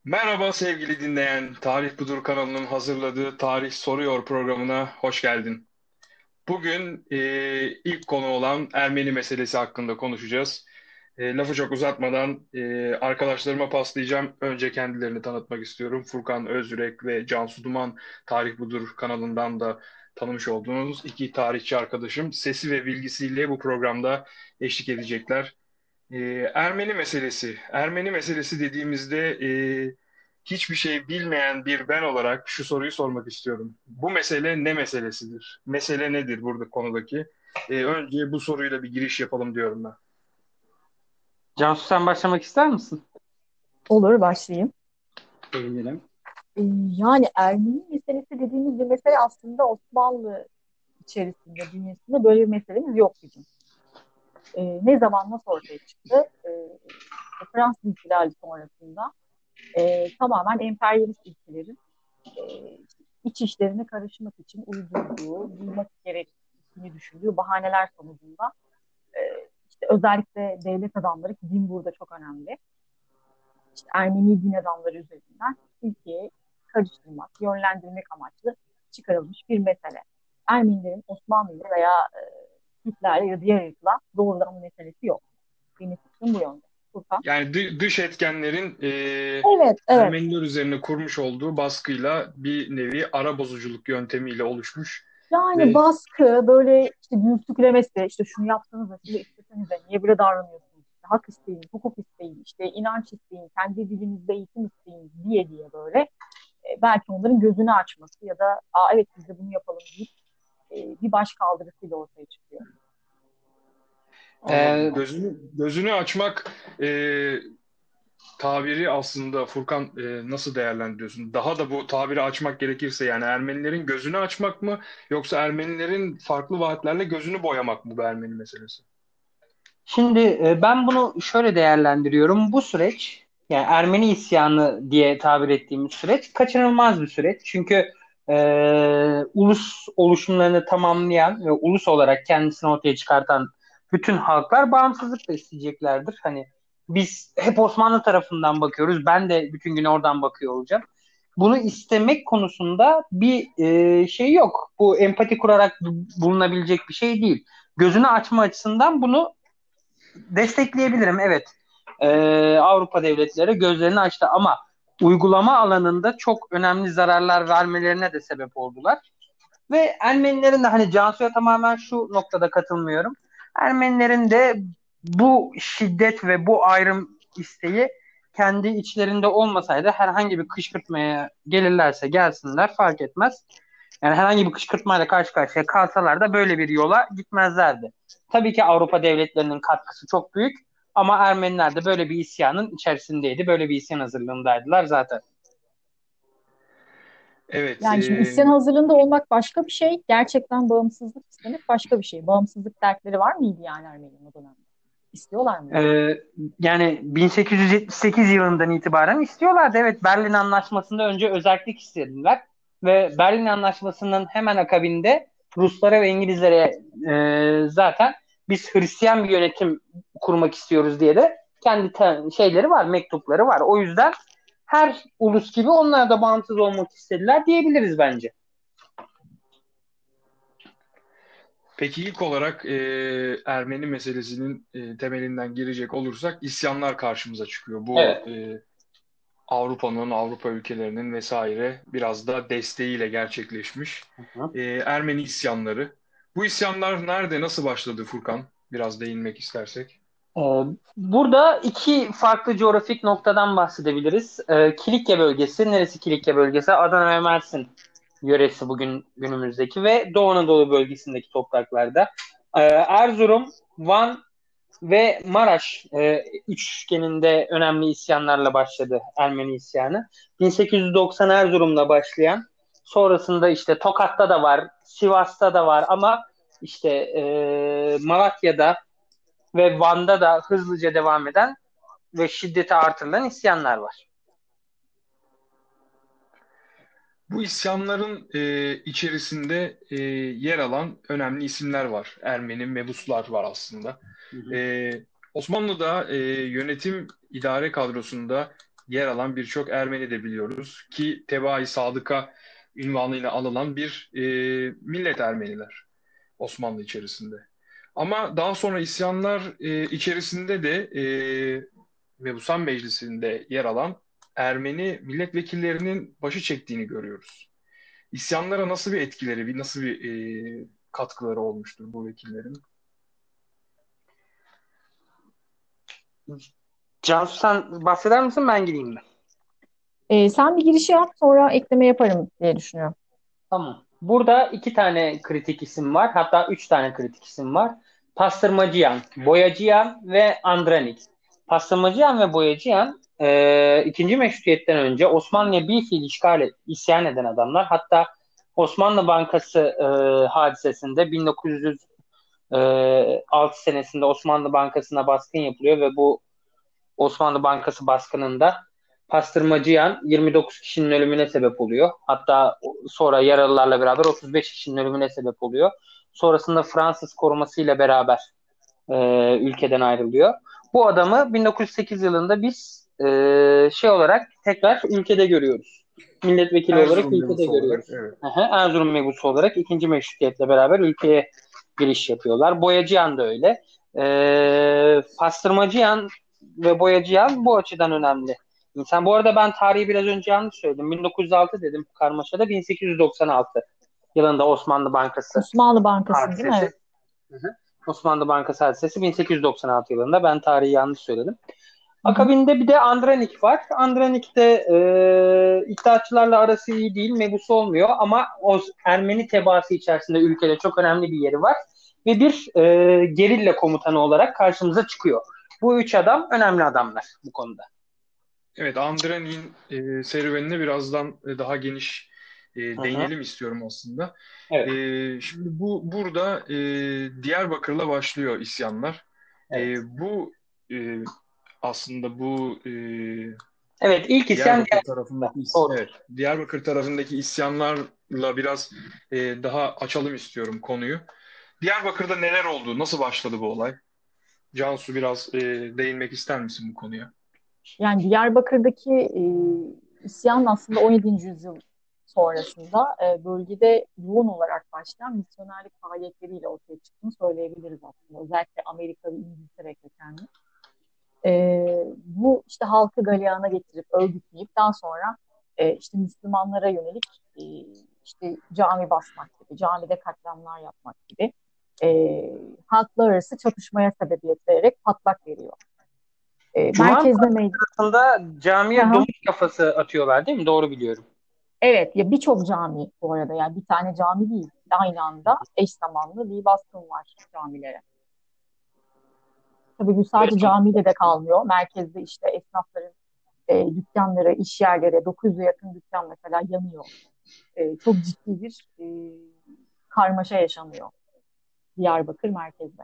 Merhaba sevgili dinleyen, Tarih Budur kanalının hazırladığı Tarih Soruyor programına hoş geldin. Bugün ilk konu olan Ermeni meselesi hakkında konuşacağız. Lafı çok uzatmadan arkadaşlarıma paslayacağım. Önce kendilerini tanıtmak istiyorum. Furkan Özürek ve Cansu Duman Tarih Budur kanalından da tanımış olduğunuz iki tarihçi arkadaşım sesi ve bilgisiyle bu programda eşlik edecekler. Ee, Ermeni meselesi. Ermeni meselesi dediğimizde hiçbir şey bilmeyen bir ben olarak şu soruyu sormak istiyorum. Bu mesele ne meselesidir? Mesele nedir burada konudaki? Önce bu soruyla bir giriş yapalım diyorum ben. Cansu sen başlamak ister misin? Olur başlayayım. Sevinirim. Yani Ermeni meselesi dediğimiz bir mesele aslında Osmanlı içerisinde, bünyesinde böyle bir meselemiz yok bizim. Ne zaman nasıl ortaya çıktı? İşte Fransız İhtilali sonrasında tamamen emperyalist ülkelerin e, iç işlerine karışmak için uydurduğu, bulmak gerektiğini düşündüğü bahaneler sonucunda e, işte özellikle devlet adamları ki din burada çok önemli. İşte Ermeni din adamları üzerinden ülkeyi karıştırmak, yönlendirmek amaçlı çıkarılmış bir mesele. Ermenilerin Osmanlı veya Türklerle ya da diğer ırkla doğrudan meselesi yok. Benim fikrim bu yönde. Furkan. Yani dış etkenlerin Evet, evet. Ermeniler üzerine kurmuş olduğu baskıyla bir nevi ara bozuculuk yöntemiyle oluşmuş Yani ve baskı böyle işte dürtüklemesi, işte şunu yaptığınızda şunu istesenize niye böyle davranıyorsunuz? İşte hak isteyin, hukuk isteyin, işte inanç isteyin, kendi dilinizde eğitim isteyin diye diye böyle belki onların gözünü açması ya da evet biz de bunu yapalım deyip bir baş kaldırısıyla ortaya çıkıyor. anladım. Ee, Gözünü açmak tabiri aslında Furkan nasıl değerlendiriyorsun? Daha da bu tabiri açmak gerekirse yani Ermenilerin gözünü açmak mı yoksa Ermenilerin farklı vaatlerle gözünü boyamak mı bu Ermeni meselesi? Şimdi ben bunu şöyle değerlendiriyorum. Bu süreç yani Ermeni isyanı diye tabir ettiğimiz süreç kaçınılmaz bir süreç. Çünkü ulus oluşumlarını tamamlayan ve ulus olarak kendisini ortaya çıkartan bütün halklar bağımsızlık da isteyeceklerdir. Hani biz hep Osmanlı tarafından bakıyoruz. Ben de bütün gün oradan bakıyor olacağım. Bunu istemek konusunda bir şey yok. Bu empati kurarak bulunabilecek bir şey değil. Gözünü açma açısından bunu destekleyebilirim. Evet. Avrupa devletleri gözlerini açtı ama uygulama alanında çok önemli zararlar vermelerine de sebep oldular. Ve Ermenilerin de hani Cansu'ya tamamen şu noktada katılmıyorum. Ermenilerin de bu şiddet ve bu ayrım isteği kendi içlerinde olmasaydı herhangi bir kışkırtmaya gelirlerse gelsinler fark etmez. Yani herhangi bir kışkırtmayla karşı karşıya kalsalar da böyle bir yola gitmezlerdi. Tabii ki Avrupa devletlerinin katkısı çok büyük ama Ermeniler de böyle bir isyanın içerisindeydi. Böyle bir isyan hazırlığındaydılar zaten. Evet, Yani şimdi isyan hazırlığında olmak başka bir şey, gerçekten bağımsızlık istemek başka bir şey. Bağımsızlık dertleri var mıydı yani Ermenilerin o dönemde? İstiyorlar mıydı? Ee, Yani 1878 yılından itibaren istiyorlardı. Evet, Berlin Anlaşması'nda önce özellik istediler ve Berlin Anlaşması'nın hemen akabinde Ruslara ve İngilizlere zaten biz Hristiyan bir yönetim kurmak istiyoruz diye de kendi şeyleri var, mektupları var. O yüzden her ulus gibi onlar da bağımsız olmak istediler diyebiliriz bence. peki ilk olarak Ermeni meselesinin temelinden girecek olursak isyanlar karşımıza çıkıyor. Bu Evet. Avrupa'nın, Avrupa ülkelerinin vesaire biraz da desteğiyle gerçekleşmiş Hı hı. Ermeni isyanları. Bu isyanlar nerede, nasıl başladı Furkan? Biraz değinmek istersek. Ee, Burada iki farklı coğrafik noktadan bahsedebiliriz. Kilikya bölgesi, neresi Kilikya bölgesi? Adana ve Mersin yöresi bugün günümüzdeki ve Doğu Anadolu bölgesindeki topraklarda. Erzurum, Van ve Maraş üçgeninde önemli isyanlarla başladı Ermeni isyanı. 1890 Erzurum'la başlayan, sonrasında işte Tokat'ta da var, Sivas'ta da var ama işte Malatya'da ve Van'da da hızlıca devam eden ve şiddeti artırılan isyanlar var. Bu isyanların içerisinde yer alan önemli isimler var. Ermeni mebuslar var aslında. Hı hı. E, Osmanlı'da yönetim idare kadrosunda yer alan birçok Ermeni de biliyoruz ki Tebaa-i Sadıka ünvanıyla anılan bir millet Ermeniler Osmanlı içerisinde. Ama daha sonra isyanlar içerisinde de Mebusan Meclisi'nde yer alan Ermeni milletvekillerinin başı çektiğini görüyoruz. İsyanlara nasıl bir etkileri, nasıl bir katkıları olmuştur bu vekillerin? Cansu sen bahseder misin, ben gireyim mi? Sen bir giriş yap, sonra ekleme yaparım diye düşünüyorum. Tamam. Burada iki tane kritik isim var. Hatta üç tane kritik isim var. Pastırmacıyan, Boyacıyan ve Andranik. Pastırmacıyan ve Boyacıyan ikinci meşrutiyetten önce Osmanlı'ya bir fiil isyan eden adamlar. Hatta Osmanlı Bankası hadisesinde 1906 senesinde Osmanlı Bankası'na baskın yapılıyor ve bu Osmanlı Bankası baskınında Pastırmacıyan 29 kişinin ölümüne sebep oluyor. Hatta sonra yaralılarla beraber 35 kişinin ölümüne sebep oluyor. Sonrasında Fransız korumasıyla beraber ülkeden ayrılıyor. Bu adamı 1908 yılında biz olarak tekrar ülkede görüyoruz. Milletvekili olarak Erzurum ülkede Mebusu olarak, görüyoruz. evet. Erzurum mebusu olarak ikinci meşrutiyetle beraber ülkeye giriş yapıyorlar. Boyacıyan da öyle. Pastırmacıyan ve Boyacıyan bu açıdan önemli. İnsan, bu arada ben tarihi biraz önce yanlış söyledim. 1906 dedim karmaşada, 1896 yılında Osmanlı Bankası Osmanlı Bankası'nın değil mi? hadisesi. Evet. Hı hı. Osmanlı Bankası hadisesi 1896 yılında. Ben tarihi yanlış söyledim. Hı hı. Akabinde bir de Andranik var. Andranik de İttihatçılarla arası iyi değil, mebusu olmuyor ama o Ermeni tebaası içerisinde ülkede çok önemli bir yeri var ve bir gerilla komutanı olarak karşımıza çıkıyor. Bu üç adam önemli adamlar bu konuda. Evet, Andreni'nin serüvenine birazdan daha geniş Hı hı. değinelim istiyorum aslında. Evet, Şimdi burada Diyarbakır'la başlıyor isyanlar. evet. E, aslında bu Evet, ilk isyan Diyarbakır Diyarbakır'da. tarafındaki Doğrudur. evet, Diyarbakır tarafındaki isyanlarla biraz daha açalım istiyorum konuyu. Diyarbakır'da neler oldu? Nasıl başladı bu olay? Cansu biraz değinmek ister misin bu konuya? Yani Diyarbakır'daki isyan aslında 17. yüzyıl sonrasında bölgede yoğun olarak başlayan misyonerlik faaliyetleriyle ortaya çıktığını söyleyebiliriz aslında. Özellikle Amerika ve İngiltere kökenli. Bu işte halkı galeyana getirip örgütleyip daha sonra işte Müslümanlara yönelik işte cami basmak gibi, camide katliamlar yapmak gibi halklar arası çatışmaya sebebiyet vererek patlak veriyor. Cuma Merkezde meydan. sırasında camiye domuz kafası atıyorlar değil mi? Doğru biliyorum. Evet, ya birçok cami bu arada, yani bir tane cami değil, aynı anda eş zamanlı bir baskın var camilere. Tabii bu sadece camiyle de kalmıyor. Merkezde işte esnafların dükkanları, iş yerleri, 900'e yakın dükkan mesela yanıyor. Çok ciddi bir karmaşa yaşanıyor Diyarbakır merkezde.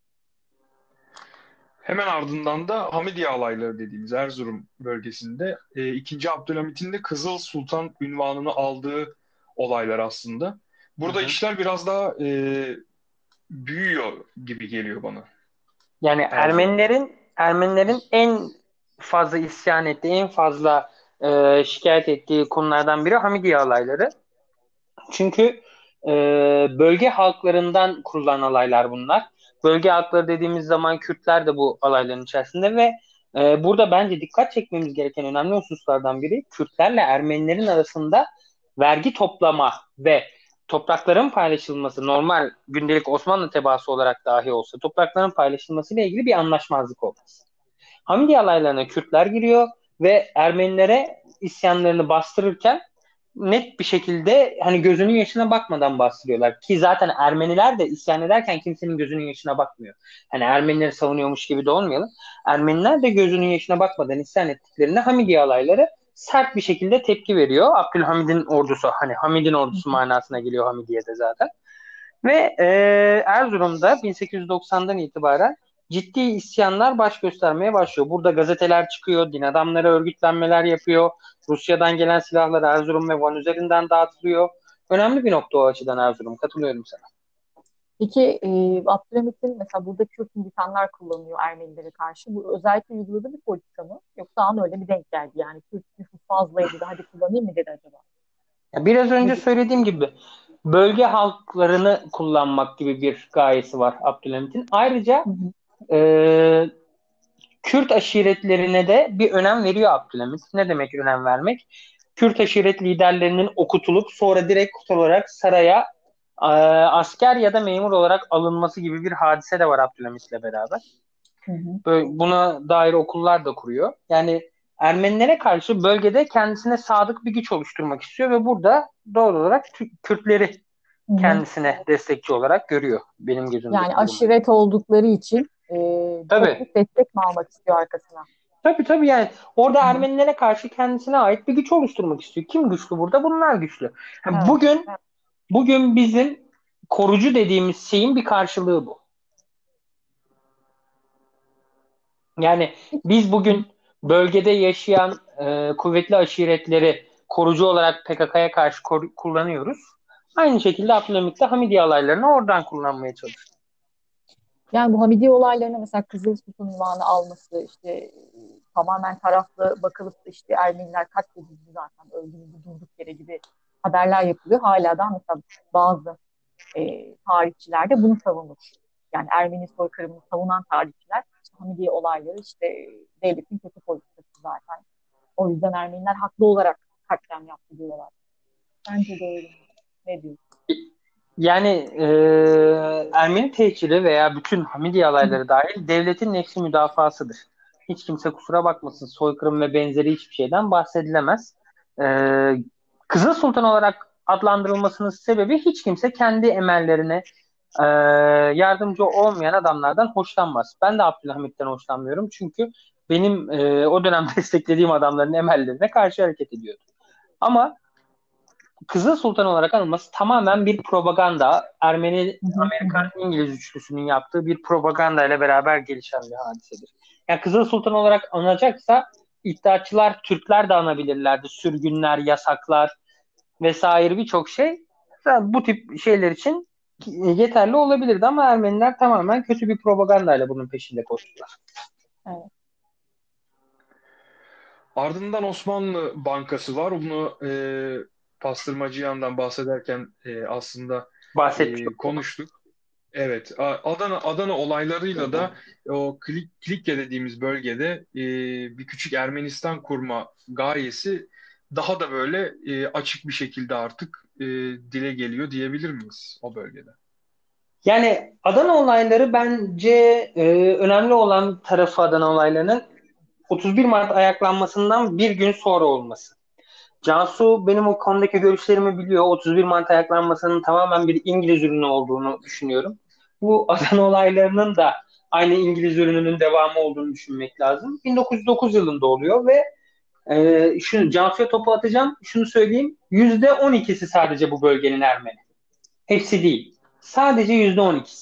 Hemen ardından da Hamidiye alayları dediğimiz Erzurum bölgesinde 2. Abdülhamit'in de Kızıl Sultan unvanını aldığı olaylar aslında. Hı Burada hı. işler biraz daha büyüyor gibi geliyor bana Yani Erzurum'da. Ermenilerin en fazla isyan ettiği, en fazla şikayet ettiği konulardan biri Hamidiye alayları. Çünkü e, bölge halklarından kurulan alaylar bunlar. Bölge halkları dediğimiz zaman Kürtler de bu alayların içerisinde ve burada bence dikkat çekmemiz gereken önemli hususlardan biri Kürtlerle Ermenilerin arasında vergi toplama ve toprakların paylaşılması, normal gündelik Osmanlı tebaası olarak dahi olsa toprakların paylaşılması ile ilgili bir anlaşmazlık olması. Hamidiye alaylarına Kürtler giriyor ve Ermenilere isyanlarını bastırırken net bir şekilde hani gözünün yaşına bakmadan bahsediyorlar. Ki zaten Ermeniler de isyan ederken kimsenin gözünün yaşına bakmıyor. Hani Ermenileri savunuyormuş gibi de olmayalım. Ermeniler de gözünün yaşına bakmadan isyan ettiklerinde Hamidiye alayları sert bir şekilde tepki veriyor. Abdülhamid'in ordusu, hani Hamid'in ordusu manasına geliyor Hamidiye'de zaten. Ve Erzurum'da 1890'dan itibaren ciddi isyanlar baş göstermeye başlıyor. Burada gazeteler çıkıyor, din adamları örgütlenmeler yapıyor. Rusya'dan gelen silahlar Erzurum ve Van üzerinden dağıtılıyor. Önemli bir nokta o açıdan Erzurum. Katılıyorum sana. Peki Abdülhamit'in mesela burada Kürt militanlar kullanıyor Ermenilere karşı. Bu özellikle uyguladığı bir politika mı? Yoksa an öyle bir denk geldi. Yani Kürt nüfus fazlaydı da hadi kullanayım mı dedi acaba? Ya biraz önce Nedir? söylediğim gibi bölge halklarını kullanmak gibi bir gayesi var Abdülhamit'in. Ayrıca Hı hı. e, Kürt aşiretlerine de bir önem veriyor Abdülhamit. Ne demek önem vermek? Kürt aşiret liderlerinin okutulup sonra direkt olarak saraya asker ya da memur olarak alınması gibi bir hadise de var Abdülhamit'le beraber. Hı hı. Böyle buna dair okullar da kuruyor. Yani Ermenilere karşı bölgede kendisine sadık bir güç oluşturmak istiyor ve burada doğal olarak Kürtleri Hı hı. kendisine destekçi olarak görüyor benim Yani gözümdeki durum. aşiret oldukları için Tabii. çok destek mi almak istiyor arkasına? Tabii yani orada Hı hı. Ermenilere karşı kendisine ait bir güç oluşturmak istiyor. Kim güçlü burada? Bunlar güçlü. Ha, Evet. bugün bizim korucu dediğimiz şeyin bir karşılığı bu. Yani biz Hı hı. bugün bölgede yaşayan kuvvetli aşiretleri korucu olarak PKK'ya karşı kullanıyoruz. Aynı şekilde Abdülhamit de Hamidiye alaylarını oradan kullanmaya çalışıyor. Yani bu Hamidiye olaylarına mesela Kızıl Sultan unvanı alması işte tamamen taraflı bakılıp da işte Ermeniler katledildi zaten öldürüldü durduk yere gibi haberler yapılıyor. Hala da mesela bazı tarihçiler de bunu savunur. Yani Ermeni soykırımını savunan tarihçiler işte Hamidiye olayları işte devletin kötü politikası zaten. O yüzden Ermeniler haklı olarak katliam yaptı diyorlar. Bence doğru mu? Ne diyorsun? Yani Ermeni tehciri veya bütün Hamidiye Hı hı. alayları dahil devletin nefsi müdafasıdır. Hiç kimse kusura bakmasın, soykırım ve benzeri hiçbir şeyden bahsedilemez. E, Kızıl Sultan olarak adlandırılmasının sebebi hiç kimse kendi emellerine e, yardımcı olmayan adamlardan hoşlanmaz. Ben de Abdülhamit'ten hoşlanmıyorum çünkü benim o dönem desteklediğim adamların emellerine karşı hareket ediyordu. Ama Kızıl Sultan olarak anılması tamamen bir propaganda. Hı hı. Hı hı. Ermeni-Amerikan-İngiliz üçlüsünün yaptığı bir propaganda ile beraber gelişen bir hadisedir. Yani Kızıl Sultan olarak anılacaksa iddiaçılar Türkler de anabilirlerdi. Sürgünler, yasaklar vesaire birçok şey bu tip şeyler için yeterli olabilirdi ama Ermeniler tamamen kötü bir propagandayla bunun peşinde koştular. Evet. Ardından Osmanlı Bankası var. Bunu Pastırmacı yandan bahsederken aslında Bahsetmiş olduk. konuştuk. Evet, Adana olaylarıyla da o Kilikya dediğimiz bölgede bir küçük Ermenistan kurma gayesi daha da böyle açık bir şekilde artık dile geliyor diyebilir miyiz o bölgede? Yani Adana olayları bence önemli olan tarafı Adana olaylarının 31 Mart ayaklanmasından bir gün sonra olması. Cansu benim o konudaki görüşlerimi biliyor. 31 Mart ayaklanmasının tamamen bir İngiliz ürünü olduğunu düşünüyorum. Bu Adana olaylarının da aynı İngiliz ürününün devamı olduğunu düşünmek lazım. 1909 yılında oluyor ve Cansu'ya topu atacağım. Şunu söyleyeyim. %12'si sadece bu bölgenin Ermeni. Hepsi değil. Sadece %12'si.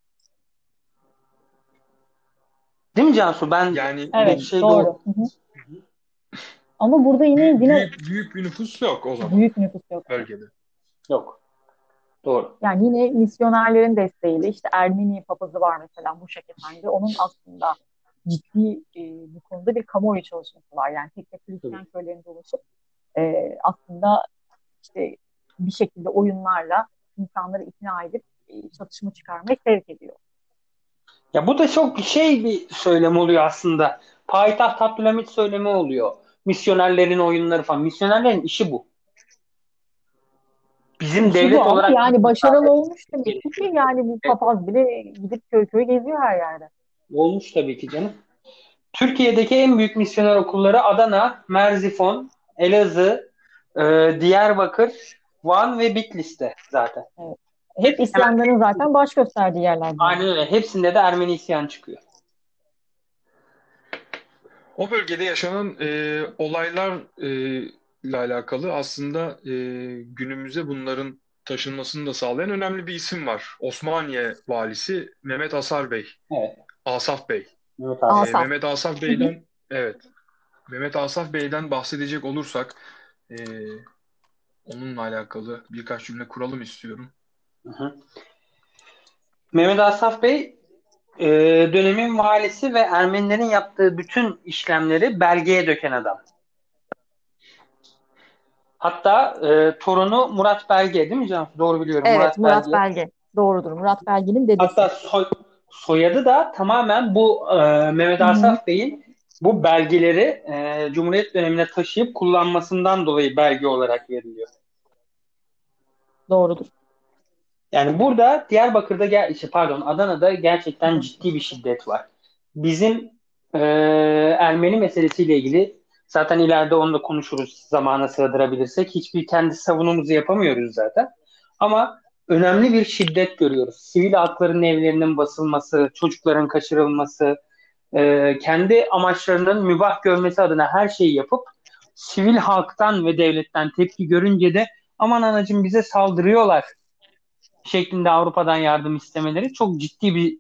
Değil mi Cansu? Ben Yani bir Evet, şey doğru. doğru. Hı hı. Ama burada yine büyük bir nüfus yok o zaman büyük nüfus yok. Evet. bölgede. Yok. Doğru. Yani yine misyonerlerin desteğiyle işte Ermeni papazı var mesela Muşak Efendi. Onun aslında ciddi bu konuda bir kamuoyu çalışması var. Yani tek tek Hristiyan Tabii. köylerinde dolaşıp aslında işte bir şekilde oyunlarla insanları ikna edip çatışma çıkarmaya sevk ediyor. Ya bu da çok şey bir söylem oluyor aslında. Payitaht Abdülhamit söylemi oluyor. Misyonerlerin oyunları falan. Misyonerlerin işi bu. Bizim İşi bu devlet ama olarak yani başarılı müsaade olmuş demek ki gerekiyor. yani bu Evet, papaz bile gidip köy köy geziyor her yerde. olmuş tabii ki canım. Türkiye'deki en büyük misyoner okulları Adana, Merzifon, Elazığ, Diyarbakır, Van ve Bitlis'te zaten. Evet. Hep Hepsi hemen isyanların zaten baş gösterdiği yerler aynen bunlar. öyle. Hepsinde de Ermeni isyan çıkıyor. O bölgede yaşanan olaylar ile alakalı aslında günümüze bunların taşınmasını da sağlayan önemli bir isim var. Osmaniye valisi Mehmet Asar Bey, Evet. Asaf Bey. Evet abi. Asaf. Mehmet Asaf Hı hı. Bey'den evet, Mehmet Asaf Bey'den bahsedecek olursak e, onunla alakalı birkaç cümle kuralım istiyorum. Hı hı. Mehmet Asaf Bey e, dönemin valisi ve Ermenilerin yaptığı bütün işlemleri belgeye döken adam. Hatta torunu Murat Belge değil mi Cansu? Doğru biliyorum, Evet, Murat Murat Belge. Belge. Doğrudur. Murat Belge'nin dedesi. Hatta soyadı da tamamen bu Mehmet Hı hı. Asaf Bey'in bu belgeleri Cumhuriyet dönemine taşıyıp kullanmasından dolayı belge olarak veriliyor. Doğrudur. Yani burada Diyarbakır'da pardon, Adana'da gerçekten Adana. ciddi bir şiddet var. Bizim e, Ermeni meselesiyle ilgili zaten ileride onu da konuşuruz zamana sığdırabilirsek. Hiçbir kendi savunumuzu yapamıyoruz zaten. Ama önemli bir şiddet görüyoruz. Sivil halkların evlerinin basılması, çocukların kaçırılması, kendi amaçlarının mübah görmesi adına her şeyi yapıp sivil halktan ve devletten tepki görünce de aman anacığım bize saldırıyorlar şeklinde Avrupa'dan yardım istemeleri çok ciddi bir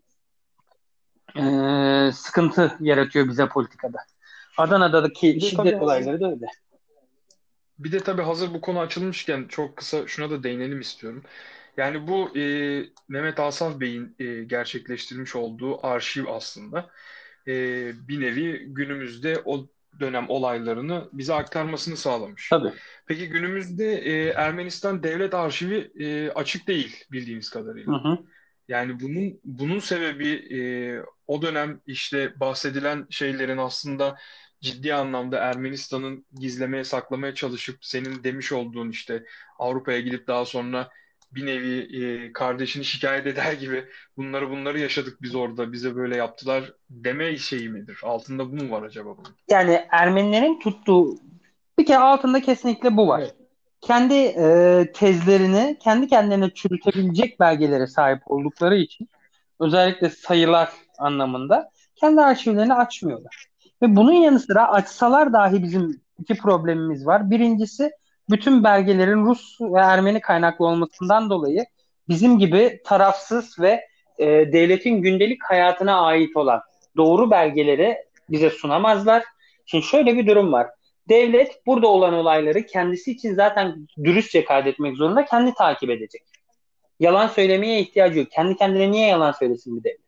sıkıntı yaratıyor bize politikada. Adana'daki Bir de tabii şiddet olayları da öyle. Bir de tabii hazır bu konu açılmışken çok kısa şuna da değinelim istiyorum. Yani bu Mehmet Asaf Bey'in gerçekleştirmiş olduğu arşiv aslında e, bir nevi günümüzde o dönem olaylarını bize aktarmasını sağlamış. Tabii. Peki günümüzde Ermenistan Devlet Arşivi açık değil bildiğimiz Hı kadarıyla. hı. Yani bunun sebebi o dönem işte bahsedilen şeylerin aslında ciddi anlamda Ermenistan'ın gizlemeye saklamaya çalışıp senin demiş olduğun işte Avrupa'ya gidip daha sonra bir nevi kardeşini şikayet eder gibi bunları yaşadık biz orada bize böyle yaptılar deme şeyi midir? Altında bu mu var acaba bunun? Yani Ermenilerin tuttuğu bir kere altında kesinlikle bu var. Evet. Kendi tezlerini kendi kendilerine çürütebilecek belgelere sahip oldukları için özellikle sayılar anlamında kendi arşivlerini açmıyorlar. Ve bunun yanı sıra açsalar dahi bizim iki problemimiz var. Birincisi bütün belgelerin Rus ve Ermeni kaynaklı olmasından dolayı bizim gibi tarafsız ve devletin gündelik hayatına ait olan doğru belgeleri bize sunamazlar. Şimdi şöyle bir durum var. Devlet burada olan olayları kendisi için zaten dürüstçe kaydetmek zorunda, kendi takip edecek. Yalan söylemeye ihtiyacı yok. Kendi kendine niye yalan söylesin bir devlet?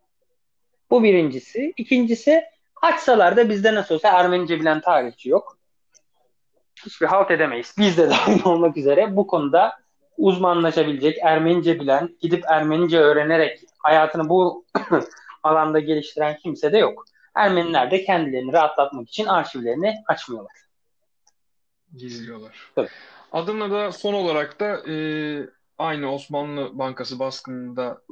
Bu birincisi. İkincisi, açsalar da bizde nasıl olsa Ermenice bilen tarihçi yok. Hiçbir halt edemeyiz. Biz de dahil olmak üzere bu konuda uzmanlaşabilecek, Ermenice bilen, gidip Ermenice öğrenerek hayatını bu alanda geliştiren kimse de yok. Ermeniler de kendilerini rahatlatmak için arşivlerini açmıyorlar. Gizliyorlar. Tabii. Adana'da son olarak da aynı Osmanlı Bankası baskınında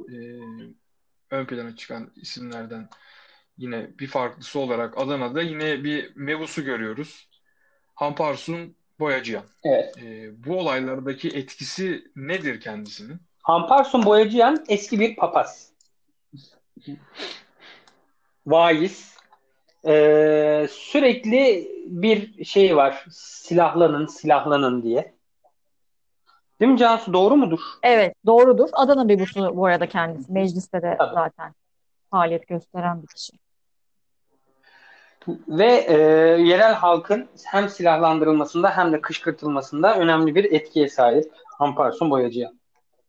ön plana çıkan isimlerden yine bir farklısı olarak Adana'da yine bir mebusu görüyoruz. Hamparsun Boyacıyan. Evet. Bu olaylardaki etkisi nedir kendisinin? Hamparsun Boyacıyan eski bir papaz. Vaiz. Sürekli bir şey var. Silahlanın diye. Değil mi Cansu? Doğru mudur? Evet, doğrudur. Adana mebusu bu arada kendisi. Mecliste de Tabii. zaten faaliyet gösteren bir kişi. Ve yerel halkın hem silahlandırılmasında hem de kışkırtılmasında önemli bir etkiye sahip Amparsun Boyacıyan.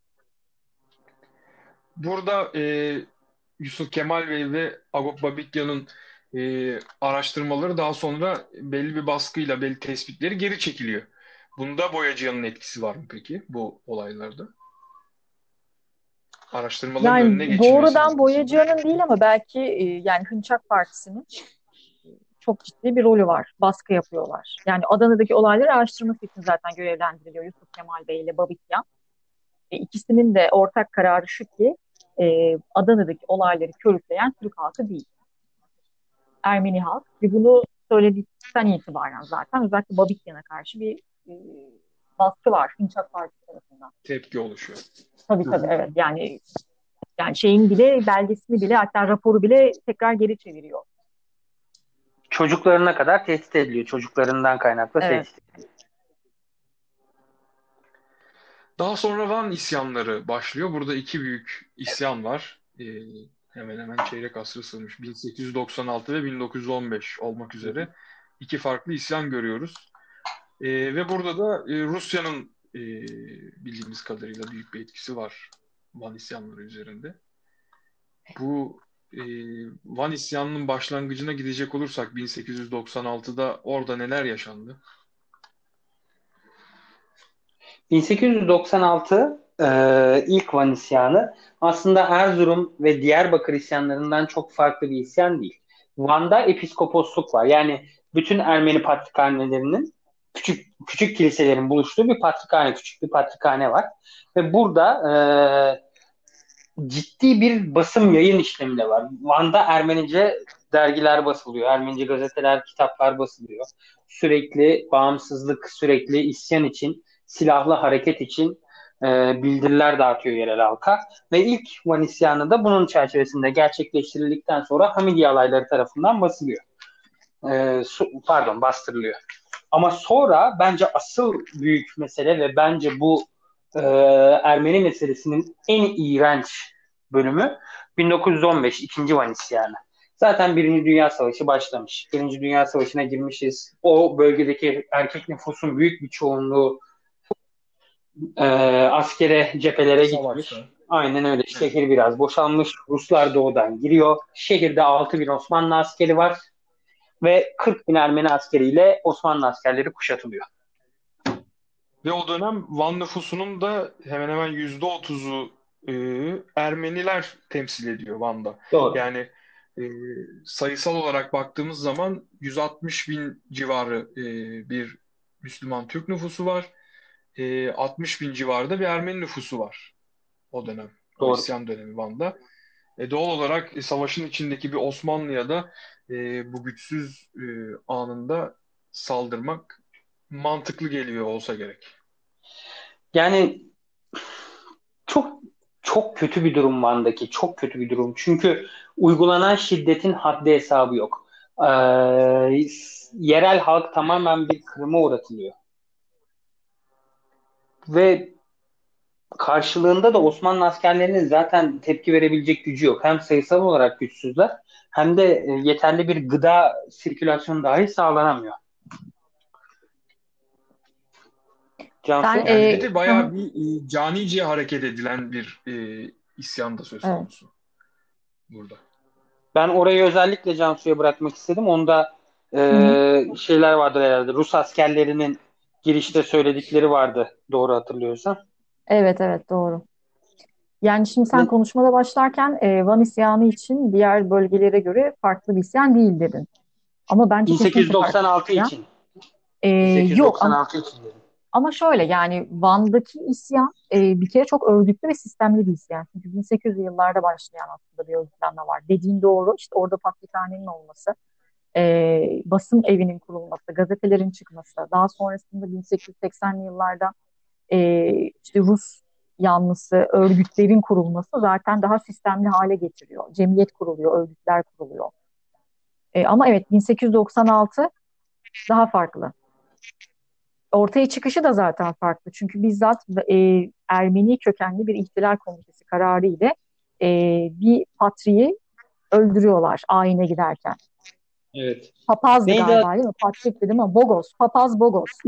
Burada Yusuf Kemal Bey ve Agop Babikyan'ın araştırmaları daha sonra belli bir baskıyla belli tespitleri geri çekiliyor. Bunda Boyacıyan'ın etkisi var mı peki bu olaylarda? Araştırmaların önüne Yani geçilmesi doğrudan noktasında. Boyacıyan'ın değil ama belki yani Hınçak Partisi'nin çok ciddi bir rolü var. Baskı yapıyorlar. Yani Adana'daki olayları araştırması için zaten görevlendiriliyor Yusuf Kemal Bey ile Babikyan. İkisinin de ortak kararı şu ki Adana'daki olayları körükleyen Türk halkı değil. Ermeni halk. Ve bunu söyledikten itibaren zaten özellikle Babikyan'a karşı bir e, baskı var Hınçak Partisi tarafından. Tepki oluşuyor. Tabii Hı tabii hı. evet. Yani şeyin bile belgesini bile hatta raporu bile tekrar geri çeviriyor. Çocuklarına kadar tehdit ediliyor. Çocuklarından kaynaklı Evet. tehdit ediliyor. Daha sonra Van isyanları başlıyor. Burada iki büyük isyan var. Hemen hemen çeyrek asrı sığmış. 1896 ve 1915 olmak üzere iki farklı isyan görüyoruz. Ve burada da Rusya'nın bildiğimiz kadarıyla büyük bir etkisi var Van isyanları üzerinde. Bu e, Van isyanının başlangıcına gidecek olursak 1896'da orada neler yaşandı? 1896 ilk Van isyanı aslında Erzurum ve Diyarbakır isyanlarından çok farklı bir isyan değil. Van'da episkoposluk var. Yani bütün Ermeni patrikhanelerinin küçük küçük kiliselerin buluştuğu bir patrikhane, küçük bir patrikhane var. Ve burada ciddi bir basım yayın işlemi de var. Van'da Ermenice dergiler basılıyor, Ermenice gazeteler, kitaplar basılıyor. Sürekli bağımsızlık, sürekli isyan için, silahlı hareket için bildiriler dağıtıyor yerel halka. Ve ilk Van isyanı da bunun çerçevesinde gerçekleştirildikten sonra Hamidiye alayları tarafından basılıyor. Bastırılıyor. Ama sonra bence asıl büyük mesele ve bence bu e, Ermeni meselesinin en iğrenç bölümü 1915 İkinci Van isyanı. Zaten Birinci Dünya Savaşı başlamış. Birinci Dünya Savaşı'na girmişiz. O bölgedeki erkek nüfusun büyük bir çoğunluğu askere, cephelere gitmiş. Savaşta. Aynen öyle. Evet. Şehir biraz boşalmış. Ruslar doğudan giriyor. Şehirde 6.000 Osmanlı askeri var. Ve 40.000 Ermeni askeriyle Osmanlı askerleri kuşatılıyor. Ve o dönem Van nüfusunun da hemen hemen %30'u Ermeniler temsil ediyor Van'da. Doğru. Yani e, sayısal olarak baktığımız zaman 160 bin civarı bir Müslüman Türk nüfusu var. 60 bin civarında bir Ermeni nüfusu var o dönem. O Doğru. isyan dönemi Van'da. Doğal olarak savaşın içindeki bir Osmanlı'ya da bu güçsüz anında saldırmak mantıklı geliyor olsa gerek. Yani çok çok kötü bir durum Van'daki. Çok kötü bir durum. Çünkü uygulanan şiddetin haddi hesabı yok. Ee, Yerel halk tamamen bir kırıma uğratılıyor. Ve karşılığında da Osmanlı askerlerinin zaten tepki verebilecek gücü yok. Hem sayısal olarak güçsüzler hem de yeterli bir gıda sirkülasyonu dahi sağlanamıyor. Cansu? Sen Yani bir de hı bayağı hı, bir canice hareket edilen bir isyan da söz evet. konusu burada. Ben orayı özellikle Cansu'ya bırakmak istedim. Onda Hı hı. şeyler vardır herhalde. Rus askerlerinin girişte söyledikleri vardı. Doğru hatırlıyorsam. Evet, evet, doğru. Yani şimdi sen konuşmada başlarken Van isyanı için diğer bölgelere göre farklı bir isyan değil dedin. Ama bence kesinlikle farklı bir 1896 isyan. için. Yok ama 1896 için dedim. şöyle yani Van'daki isyan bir kere çok örgütlü ve sistemli bir isyan. Çünkü 1800'lü yıllarda başlayan aslında bir örgütlenme var. Dediğin doğru. İşte orada patrikhanenin olması, basım evinin kurulması, gazetelerin çıkması, daha sonrasında 1880'li yıllarda işte Rus yanlısı örgütlerin kurulması zaten daha sistemli hale getiriyor. Cemiyet kuruluyor, örgütler kuruluyor. Ama evet 1896 daha farklı. Ortaya çıkışı da zaten farklı. Çünkü bizzat Ermeni kökenli bir ihtilal komitesi kararı ile e, bir patriği öldürüyorlar ayine giderken. Evet. Papazdı Neydi adı? galiba değil mi? Patrik dedim ama Bogos. Papaz Bogos.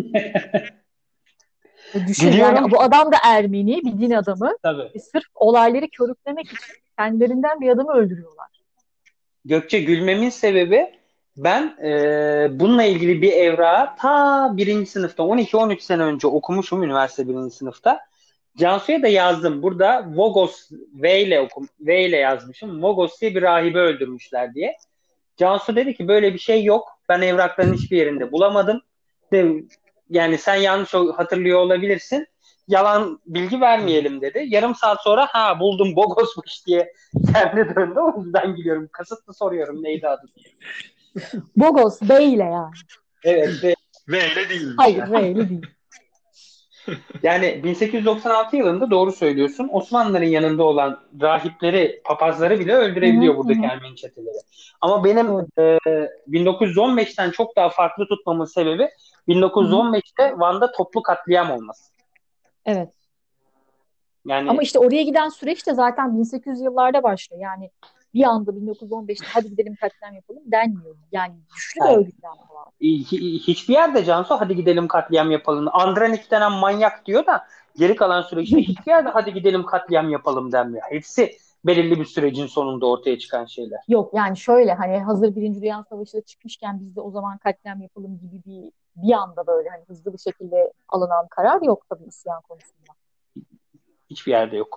Düşün yani Biliyorum. bu adam da Ermeni bir din adamı. Tabii. Sırf olayları körüklemek için kendilerinden bir adamı öldürüyorlar. Gökçe, gülmemin sebebi ben bununla ilgili bir evrağı ta birinci sınıfta 12-13 sene önce okumuşum üniversite birinci sınıfta. Cansu'ya da yazdım. Burada Vogos V ile yazmışım. Vogos diye bir rahibe öldürmüşler diye. Cansu dedi ki böyle bir şey yok. Ben evrakların hiçbir yerinde bulamadım. Yani sen yanlış hatırlıyor olabilirsin. Yalan bilgi vermeyelim dedi. Yarım saat sonra ha buldum Bogos'muş diye kendi döndü. O yüzden gülüyorum. Kasıtlı soruyorum neydi adı diye. Bogos Bey ile yani. Evet. Ve öyle değilmiş. Hayır Bey'li değil. Yani 1896 yılında doğru söylüyorsun. Osmanlıların yanında olan rahipleri, papazları bile Hı hı, öldürebiliyor hı buradaki hı. Ermeni çeteleri. Ama benim Doğru. 1915'ten çok daha farklı tutmamın sebebi Hı hı. 1915'te Van'da toplu katliam olması. Evet. Ama Yani işte oraya giden süreç de zaten 1800 yıllarda başlıyor. Yani bir anda 1915'te hadi gidelim katliam yapalım denmiyor. Yani güçlü bir yani, örgütlenme var. hiçbir yerde Cansu hadi gidelim katliam yapalım. Andranik denen manyak diyor da geri kalan süreçte hiçbir yerde hadi gidelim katliam yapalım denmiyor. Hepsi belirli bir sürecin sonunda ortaya çıkan şeyler. Yok yani şöyle hani hazır Birinci Dünya Savaşı da çıkmışken biz de o zaman katliam yapalım gibi bir anda böyle hani hızlı bir şekilde alınan karar yok tabii isyan konusunda. Hiçbir yerde yok.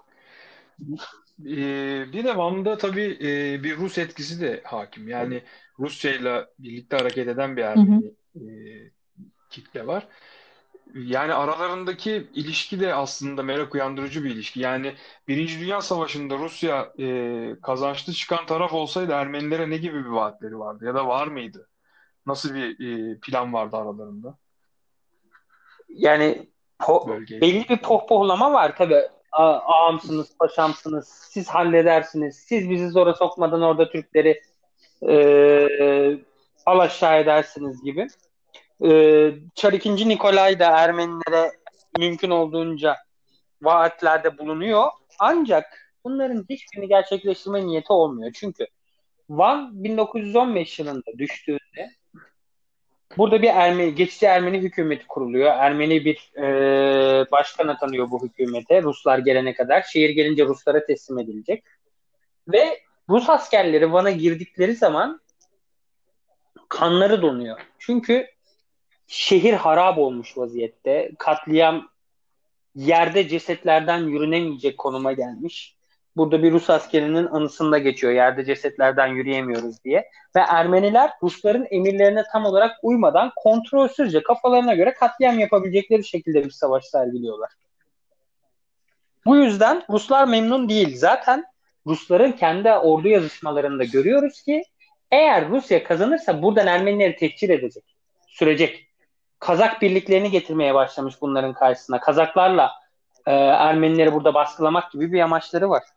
Bir de Van'da tabii bir Rus etkisi de hakim. Yani Rusya'yla birlikte hareket eden bir Hı hı. Ermeni kitle var. Yani aralarındaki ilişki de aslında merak uyandırıcı bir ilişki. Yani Birinci Dünya Savaşı'nda Rusya kazançlı çıkan taraf olsaydı Ermenilere ne gibi bir vaatleri vardı ya da var mıydı? Nasıl bir plan vardı aralarında Yani bölgeyle belli bir ilgili? pohpohlama var tabii. Ağamsınız, paşamsınız, siz halledersiniz, siz bizi zora sokmadan orada Türkleri e, al aşağı edersiniz gibi. Çar II. Nikolay da Ermenilere mümkün olduğunca vaatlerde bulunuyor. Ancak bunların hiçbirini gerçekleştirme niyeti olmuyor. Çünkü Van 1915 yılında düştüğünde burada bir geçici Ermeni hükümeti kuruluyor. Ermeni bir başkan atanıyor bu hükümete. Ruslar gelene kadar. Şehir gelince Ruslara teslim edilecek. Ve Rus askerleri Van'a girdikleri zaman kanları donuyor. Çünkü şehir harap olmuş vaziyette. Katliam yerde cesetlerden yürünemeyecek konuma gelmiş. Burada bir Rus askerinin anısında geçiyor. Yerde cesetlerden yürüyemiyoruz diye. Ve Ermeniler Rusların emirlerine tam olarak uymadan kontrolsüzce kafalarına göre katliam yapabilecekleri şekilde bir savaş sergiliyorlar. Bu yüzden Ruslar memnun değil. Zaten Rusların kendi ordu yazışmalarında görüyoruz ki eğer Rusya kazanırsa buradan Ermenileri tehcir edecek. Sürecek. Kazak birliklerini getirmeye başlamış bunların karşısına. Kazaklarla Ermenileri burada baskılamak gibi bir amaçları var.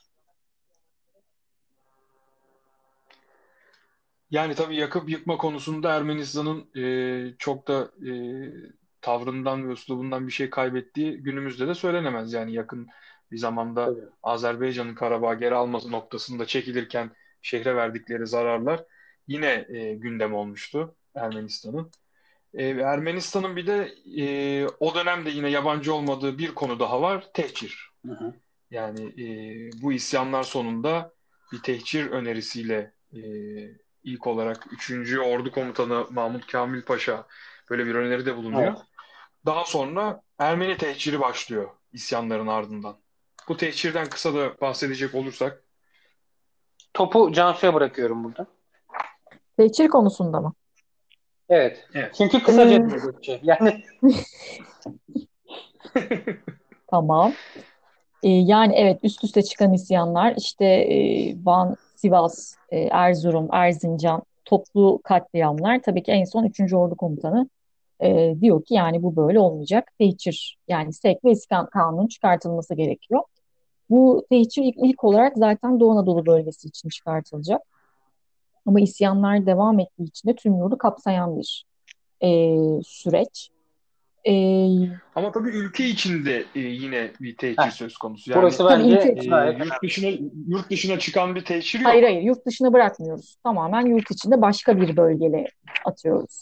Yani tabii yakıp yıkma konusunda Ermenistan'ın çok da tavrından ve üslubundan bir şey kaybettiği günümüzde de söylenemez. Yani yakın bir zamanda Tabii. Azerbaycan'ın Karabağ geri alması noktasında çekilirken şehre verdikleri zararlar yine gündem olmuştu Ermenistan'ın. Ermenistan'ın bir de o dönemde yine yabancı olmadığı bir konu daha var, tehcir. Hı hı. Yani bu isyanlar sonunda bir tehcir önerisiyle ilk olarak 3. Ordu Komutanı Mahmut Kamil Paşa böyle bir öneride bulunuyor. Evet. Daha sonra Ermeni tehciri başlıyor isyanların ardından. Bu tehcirden kısa da bahsedecek olursak. Topu Cansu'ya bırakıyorum burada. Tehcir konusunda mı? Evet. Evet. Çünkü kısaca Ee, diyecek. Yani tamam. Yani evet üst üste çıkan isyanlar işte Van, Sivas, Erzurum, Erzincan toplu katliamlar. Tabii ki en son 3. Ordu Komutanı diyor ki yani bu böyle olmayacak. Tehcir yani sevk ve iskan kanunun çıkartılması gerekiyor. Bu tehcir ilk olarak zaten Doğu Anadolu bölgesi için çıkartılacak. Ama isyanlar devam ettiği için de tüm yurdu kapsayan bir süreç. E, Ama tabii ülke içinde yine bir tehcir heh, söz konusu. Yani burası tabii ülke bence içinde. gayet yurt dışına yurt dışına çıkan bir tehcir Hayır yok. hayır yurt dışına bırakmıyoruz. Tamamen yurt içinde başka bir bölgeye atıyoruz.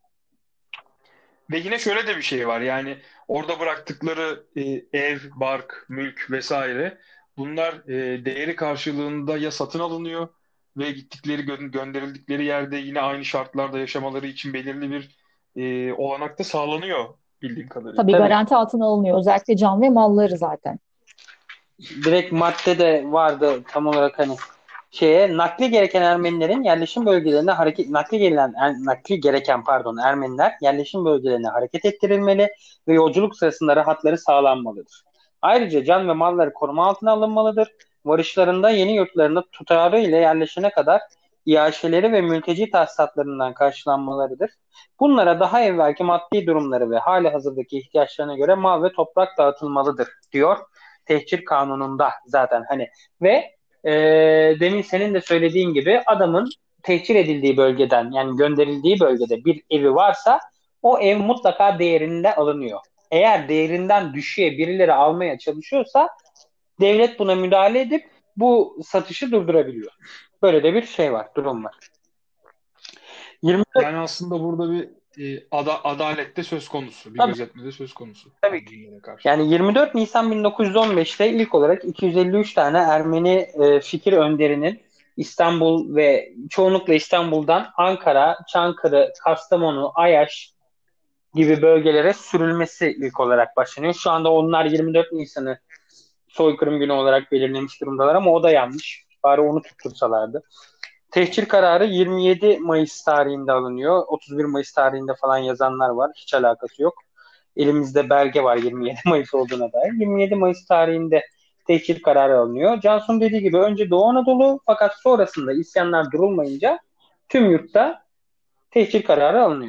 Ve yine şöyle de bir şey var. Yani orada bıraktıkları ev, bark, mülk vesaire bunlar değeri karşılığında ya satın alınıyor ve gittikleri gönderildikleri yerde yine aynı şartlarda yaşamaları için belirli bir olanak da sağlanıyor bildiğim kadarıyla. Tabii tabii garanti altına alınıyor. Özellikle can ve malları zaten. direkt madde de vardı tam olarak hani nakli gereken Ermenilerin yerleşim bölgelerine nakli gereken pardon Ermeniler yerleşim bölgelerine hareket ettirilmeli ve yolculuk sırasında rahatları sağlanmalıdır. Ayrıca can ve malları koruma altına alınmalıdır. Varışlarında yeni yurtlarında tutarı ile yerleşene kadar iaşeleri ve mülteci tahsisatlarından karşılanmalarıdır. Bunlara daha evvelki maddi durumları ve hali hazırdaki ihtiyaçlarına göre mal ve toprak dağıtılmalıdır diyor tehcir kanununda zaten hani ve e, demin senin de söylediğin gibi adamın tehcir edildiği bölgeden yani gönderildiği bölgede bir evi varsa o ev mutlaka değerinde alınıyor. Eğer değerinden düşüğe birileri almaya çalışıyorsa devlet buna müdahale edip bu satışı durdurabiliyor. Böyle de bir şey var, durum var. 24 Yani aslında burada bir Adalet de söz konusu, bir Tabii, gözetme de söz konusu tabii ki. Ermenilere karşı. Yani 24 Nisan 1915'te ilk olarak 253 tane Ermeni fikir önderinin İstanbul ve çoğunlukla İstanbul'dan Ankara, Çankırı, Kastamonu, Ayaş gibi bölgelere sürülmesi ilk olarak başlanıyor. Şu anda onlar 24 Nisan'ı soykırım günü olarak belirlemiş durumdalar ama o da yanlış. Bari onu tuttursalardı. Tehcir kararı 27 Mayıs tarihinde alınıyor. 31 Mayıs tarihinde falan yazanlar var. Hiç alakası yok. Elimizde belge var 27 Mayıs olduğuna dair. 27 Mayıs tarihinde tehcir kararı alınıyor. Cansu'nun dediği gibi önce Doğu Anadolu fakat sonrasında isyanlar durulmayınca tüm yurtta tehcir kararı alınıyor.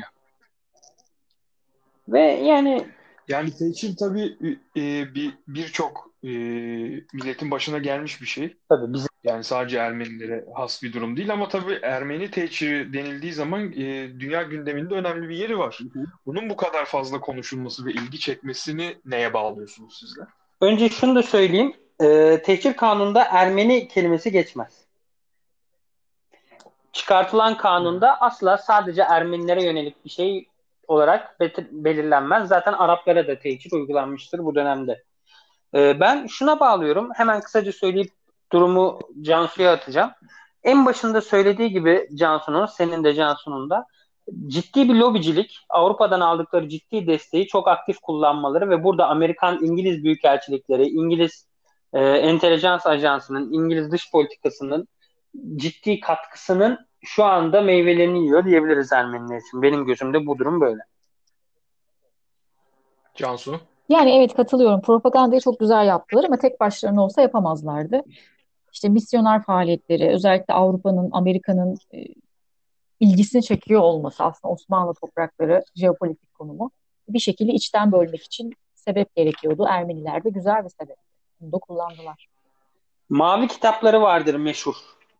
Ve yani Yani seçim tabii birçok milletin başına gelmiş bir şey. tabii bizim Yani sadece Ermenilere has bir durum değil ama tabii Ermeni teçhiri denildiği zaman dünya gündeminde önemli bir yeri var. Bunun bu kadar fazla konuşulması ve ilgi çekmesini neye bağlıyorsunuz sizler? önce şunu da söyleyeyim. Tehcir kanununda Ermeni kelimesi geçmez. Çıkartılan Evet. kanunda asla sadece Ermenilere yönelik bir şey olarak belirlenmez. Zaten Araplara da tehcir uygulanmıştır bu dönemde. Ben şuna bağlıyorum. Hemen kısaca söyleyip durumu Cansu'ya atacağım. En başında söylediği gibi Cansu'nun, senin de Cansu'nun da ciddi bir lobicilik, Avrupa'dan aldıkları ciddi desteği çok aktif kullanmaları ve burada Amerikan, İngiliz büyükelçilikleri, İngiliz entelijans ajansının, İngiliz dış politikasının ciddi katkısının şu anda meyvelerini yiyor diyebiliriz Ermeniler için. Benim gözümde bu durum böyle. Cansu? Yani evet, katılıyorum. Propagandayı çok güzel yaptılar ama tek başlarına olsa yapamazlardı. İşte misyoner faaliyetleri, özellikle Avrupa'nın, Amerika'nın ilgisini çekiyor olması, aslında Osmanlı toprakları jeopolitik konumu bir şekilde içten bölmek için sebep gerekiyordu. Ermeniler de güzel bir sebep. Bunu da kullandılar. Mavi kitapları vardır meşhur.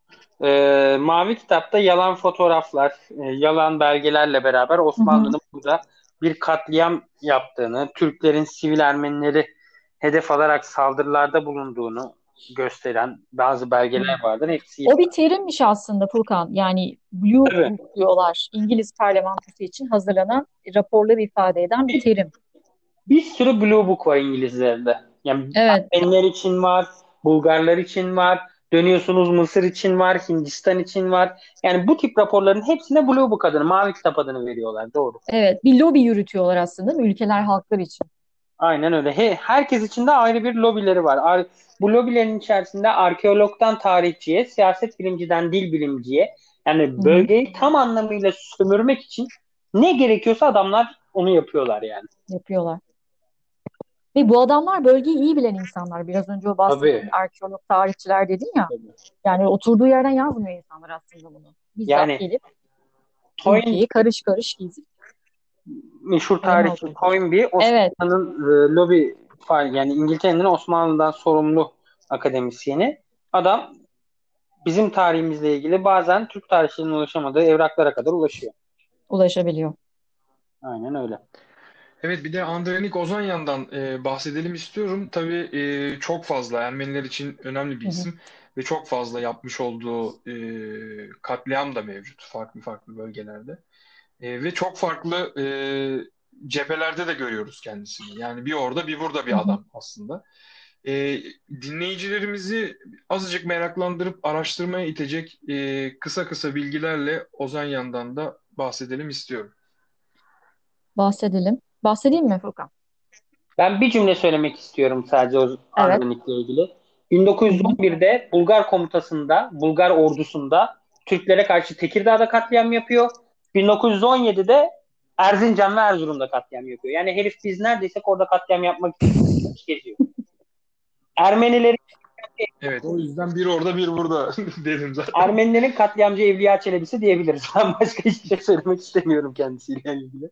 Mavi Kitap'ta yalan fotoğraflar, yalan belgelerle beraber Hı hı. Osmanlı'nın burada bir katliam yaptığını, Türklerin sivil Ermenileri hedef alarak saldırılarda bulunduğunu gösteren bazı belgeler vardır. Hepsi O bir terimmiş aslında Furkan. Yani Blue tabii Book diyorlar. İngiliz parlamentosu için hazırlanan raporları ifade eden bir terim. bir sürü Blue Book var İngilizlerde. Yani Evet, Ermeniler için var, Bulgarlar için var, dönüyorsunuz Mısır için var, Hindistan için var. Yani bu tip raporların hepsine Blue Book adını, Mavi Kitap adını veriyorlar. Doğru. evet. Bir lobi yürütüyorlar aslında, değil mi? Ülkeler halklar için. Aynen öyle. Herkes için de ayrı bir lobileri var. Bu lobilerin içerisinde arkeologdan tarihçiye, siyaset bilimciden dil bilimciye, Hı yani hı. bölgeyi tam anlamıyla sömürmek için ne gerekiyorsa adamlar onu yapıyorlar yani. Yapıyorlar. Ve bu adamlar bölgeyi iyi bilen insanlar. Biraz önce o bahsettiğin Tabii. arkeolog, tarihçiler dedin ya. Tabii. Yani oturduğu yerden yazmıyor insanlar aslında bunu. Bizzat Yani gelip Toynbee, ülkeyi karış karış gezip meşhur kaleme tarihçi alıyorlar. Toynbee, Evet, Osmanlı'nın yani İngiltere'nin Osmanlı'dan sorumlu akademisyeni. Adam bizim tarihimizle ilgili bazen Türk tarihçilerinin ulaşamadığı evraklara kadar ulaşıyor. ulaşabiliyor. Aynen öyle. Evet, bir de Andronik Ozanyan'dan bahsedelim istiyorum. Tabii çok fazla Ermeniler için önemli bir Hı hı. isim ve çok fazla yapmış olduğu katliam da mevcut farklı farklı bölgelerde. Ve çok farklı cephelerde de görüyoruz kendisini. Yani bir orada bir burada Hı bir hı. adam aslında. E, Dinleyicilerimizi azıcık meraklandırıp araştırmaya itecek kısa kısa bilgilerle Ozanyan'dan da bahsedelim istiyorum. Bahsedelim. Bahsedeyim mi Furkan? Ben bir cümle söylemek istiyorum sadece o Evet. Andronik'le ilgili. Hı hı. 1911'de Bulgar komutasında, Bulgar ordusunda Türklere karşı Tekirdağ'da katliam yapıyor. 1917'de Erzincan ve Erzurum'da katliam yapıyor. Yani herif biz neredeysek orada katliam yapmak için geziyor. Ermenilerin, Evet, o yüzden bir orada bir burada dedim zaten. Ermenilerin katliamcı Evliya Çelebi'si diyebiliriz. Ben başka hiçbir şey söylemek istemiyorum kendisiyle ilgili.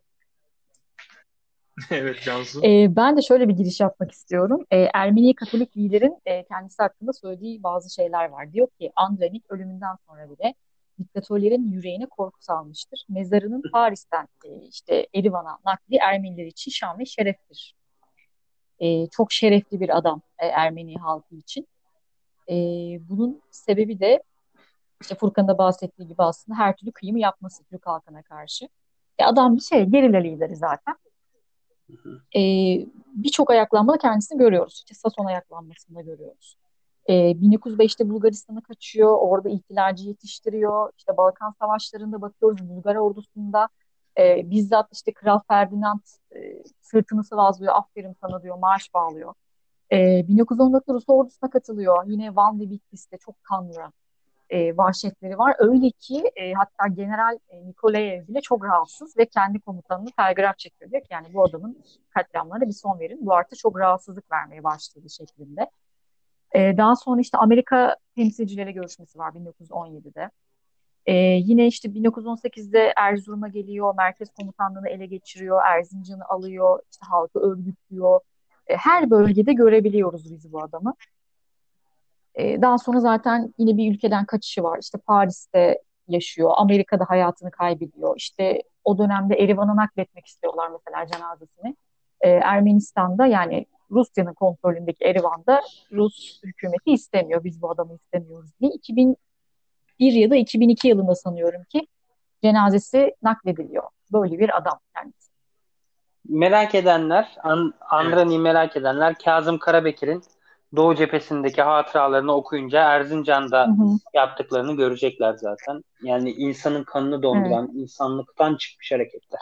Evet Cansu. Ben de şöyle bir giriş yapmak istiyorum. Ermeni Katolik liderin kendisi hakkında söylediği bazı şeyler var. Diyor ki Andronik ölümünden sonra bile diktatörlerin yüreğine korku salmıştır. Mezarının Paris'ten işte Erivan'a nakli Ermeniler için şan ve şereftir. Çok şerefli bir adam Ermeni halkı için. E, Bunun sebebi de işte Furkan'ın da bahsettiği gibi aslında her türlü kıyımı yapması Türk halkına karşı. Adam bir gerilla lideri zaten. Hı hı. E, Birçok ayaklanmada kendisini görüyoruz. İşte Sason ayaklanmasında görüyoruz. 1905'te Bulgaristan'a kaçıyor. Orada ihtilalci yetiştiriyor. İşte Balkan Savaşları'nda bakıyoruz Bulgar ordusunda bizzat işte Kral Ferdinand sırtını sıvazlıyor. Aferin sana diyor. Marş bağlıyor. 1914'te Rus ordusuna katılıyor. Yine Van ve Bitlis'te çok kanlı vahşetleri var. Öyle ki hatta General Nikolaev bile çok rahatsız ve kendi komutanını telgraf çekiyor. Diyor ki yani bu adamın katliamlarına bir son verin. Bu artık çok rahatsızlık vermeye başladı şeklinde. Daha sonra işte Amerika temsilcileri görüşmesi var 1917'de. Yine işte 1918'de Erzurum'a geliyor, merkez komutanlığını ele geçiriyor, Erzincan'ı alıyor, işte halkı örgütlüyor. Her bölgede görebiliyoruz biz bu adamı. Daha sonra zaten yine bir ülkeden kaçışı var. İşte Paris'te yaşıyor, Amerika'da hayatını kaybediyor. İşte o dönemde Erivan'a nakletmek istiyorlar mesela cenazesini. Ermenistan'da yani Rusya'nın kontrolündeki Erivan'da Rus hükümeti istemiyor. Biz bu adamı istemiyoruz diye. 2001 ya da 2002 yılında sanıyorum ki cenazesi naklediliyor. Böyle bir adam kendisi. Merak edenler, Andrani'yi Evet. merak edenler Kazım Karabekir'in Doğu cephesindeki hatıralarını okuyunca Hı Erzincan'da hı. yaptıklarını görecekler zaten. Yani insanın kanını Evet. donduran, insanlıktan çıkmış hareketler.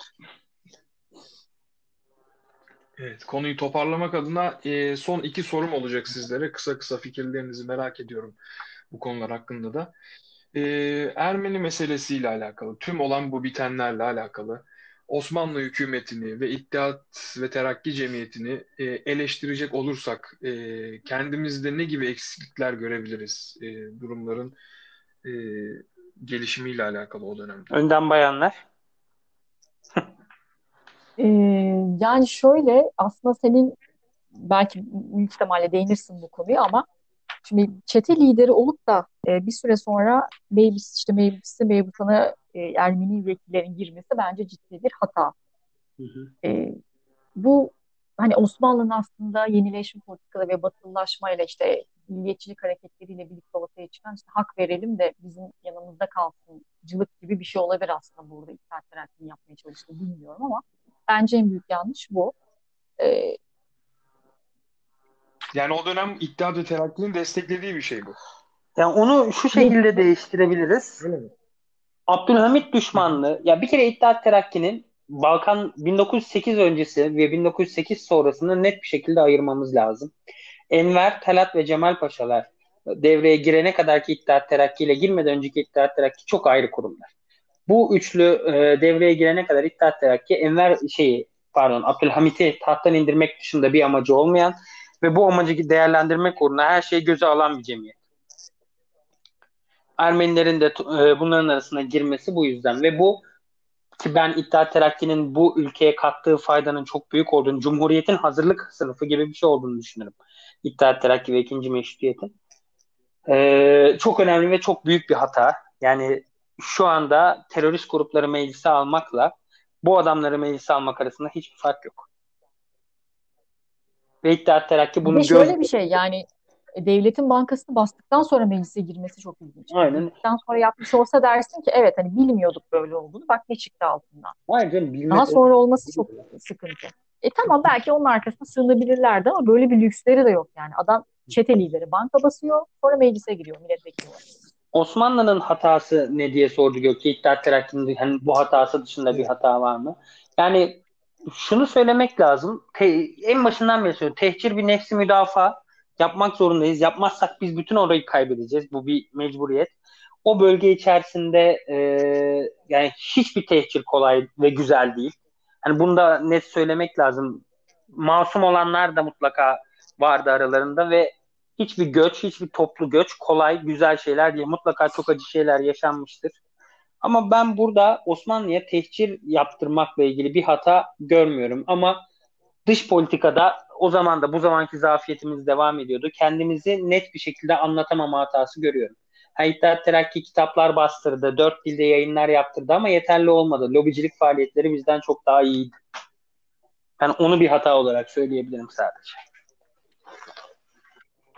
Evet, konuyu toparlamak adına son iki sorum olacak sizlere. Kısa kısa fikirlerinizi merak ediyorum bu konular hakkında da. E, Ermeni meselesiyle alakalı, tüm olan bu bitenlerle alakalı Osmanlı hükümetini ve İttihat ve Terakki Cemiyeti'ni eleştirecek olursak kendimizde ne gibi eksiklikler görebiliriz durumların e, gelişimiyle alakalı o dönemde? Önden bayanlar. Ee, Yani şöyle aslında senin belki büyük ihtimalle değinirsin bu konuya ama şimdi çete lideri olup da bir süre sonra Meclis'e Ermeni vekillerin girmesi bence ciddi bir hata. Hı hı. E, Bu hani Osmanlı'nın aslında yenileşme politikaları ve batılılaşmayla işte milliyetçilik hareketleriyle birlikte ortaya çıkan işte hak verelim de bizim yanımızda kalsıncılık gibi bir şey olabilir aslında burada İttihat Terakki'nin yapmaya çalıştığı bilmiyorum ama bence en büyük yanlış bu. E, Yani o dönem İttihat ve Terakki'nin desteklediği bir şey bu. Yani onu şu ne şekilde değiştirebiliriz. Öyle mi? Abdülhamit Hı hı. düşmanlığı. Ya bir kere İttihat Terakki'nin Balkan 1908 öncesi ve 1908 sonrasını net bir şekilde ayırmamız lazım. Enver, Talat ve Cemal Paşalar devreye girene kadarki İttihat Terakki ile girmeden önceki İttihat Terakki çok ayrı kurumlar. Bu üçlü devreye girene kadar İttihat Terakki Abdülhamit'i tahttan indirmek dışında bir amacı olmayan ve bu amacı değerlendirmek uğruna her şeyi göze alan bir cemiyet. Ermenilerin de bunların arasına girmesi bu yüzden ve bu ki ben İttihat Terakki'nin bu ülkeye kattığı faydanın çok büyük olduğunu, Cumhuriyet'in hazırlık sınıfı gibi bir şey olduğunu düşünüyorum. İttihat Terakki ve ikinci Meşrutiyet'in. Çok önemli ve çok büyük bir hata. Yani şu anda terörist grupları meclise almakla bu adamları meclise almak arasında hiçbir fark yok. Ve İttihat Terakki Bir de bunu şöyle bir şey yani devletin bankasını bastıktan sonra meclise girmesi çok ilginç. Hani aynen, girdikten sonra yapmış olsa dersin ki evet hani bilmiyorduk böyle olduğunu bak ne çıktı altından. aynen canım, Daha bilmek olur. sonra olması çok sıkıntı. Tamam belki onun arkasına sığınabilirlerdi ama böyle bir lüksleri de yok yani. Adam çete lideri banka basıyor sonra meclise giriyor milletvekili olarak. Osmanlı'nın hatası ne diye sordu Gökçe. İttihat Terakki'nin hani bu hatası dışında bir Evet. hata var mı? Yani şunu söylemek lazım. En başından beri söylüyorum. Tehcir bir nefsi müdafaa. Yapmak zorundayız. Yapmazsak biz bütün orayı kaybedeceğiz. Bu bir mecburiyet. O bölge içerisinde yani hiçbir tehcir kolay ve güzel değil. Hani bunu da net söylemek lazım. Masum olanlar da mutlaka vardı aralarında ve hiçbir göç, hiçbir toplu göç kolay, güzel şeyler değil. Mutlaka çok acı şeyler yaşanmıştır. Ama ben burada Osmanlı'ya tehcir yaptırmakla ilgili bir hata görmüyorum. Ama dış politikada o zaman da bu zamanki zafiyetimiz devam ediyordu. Kendimizi net bir şekilde anlatamama hatası görüyorum. İttihat Terakki kitaplar bastırdı, dört dilde yayınlar yaptırdı ama yeterli olmadı. Lobicilik faaliyetleri bizden çok daha iyiydi. Ben onu bir hata olarak söyleyebilirim sadece.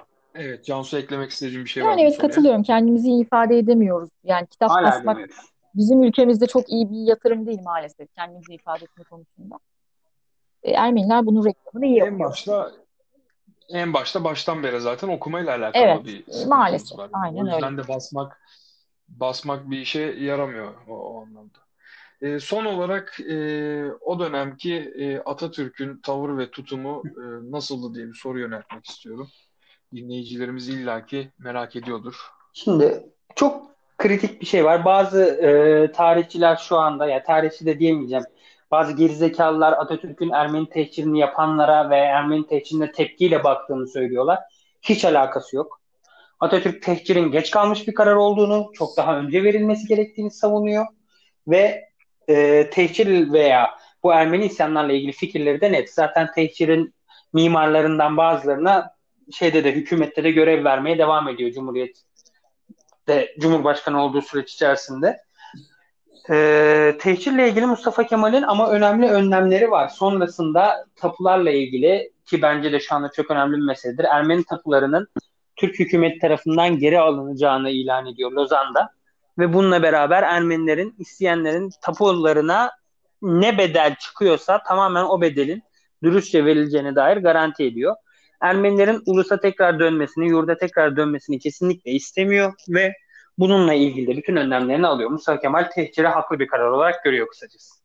Evet, Cansu eklemek istediğim bir şey var Yani mı bu evet soruya? katılıyorum kendimizi iyi ifade edemiyoruz. Yani kitap Hala basmak demiyoruz. bizim ülkemizde çok iyi bir yatırım değil maalesef kendimizi ifade etme konusunda. Ermeniler bunun reklamını iyi En yapıyor. başta en başta baştan beri zaten okumayla alakalı Evet, bir sıkıntımız maalesef var. Yani aynen o öyle. yüzden de basmak bir işe yaramıyor o anlamda. Son olarak o dönemki Atatürk'ün tavır ve tutumu nasıldı diye bir soru yöneltmek istiyorum. Dinleyicilerimiz illaki merak ediyordur. Şimdi çok kritik bir şey var. Bazı tarihçiler şu anda, ya tarihçi de diyemeyeceğim. Bazı gerizekalılar Atatürk'ün Ermeni tehcirini yapanlara ve Ermeni tehcirine tepkiyle baktığını söylüyorlar. Hiç alakası yok. Atatürk tehcirin geç kalmış bir karar olduğunu, çok daha önce verilmesi gerektiğini savunuyor ve tehcir veya bu Ermeni isyanlarla ilgili fikirleri de net. Zaten tehcirin mimarlarından bazılarına şeyde de hükümette de görev vermeye devam ediyor Cumhurbaşkanı olduğu süreç içerisinde. Tehcirle ilgili Mustafa Kemal'in ama önemli önlemleri var. Sonrasında tapularla ilgili, ki bence de şu anda çok önemli bir meseledir, Ermeni tapularının Türk hükümeti tarafından geri alınacağını ilan ediyor Lozan'da. Ve bununla beraber Ermenilerin, isteyenlerin tapularına ne bedel çıkıyorsa tamamen o bedelin dürüstçe verileceğine dair garanti ediyor. Ermenilerin ulusa tekrar dönmesini, yurda tekrar dönmesini kesinlikle istemiyor ve bununla ilgili de bütün önlemlerini alıyor. Mustafa Kemal tehciri haklı bir karar olarak görüyor kısacası.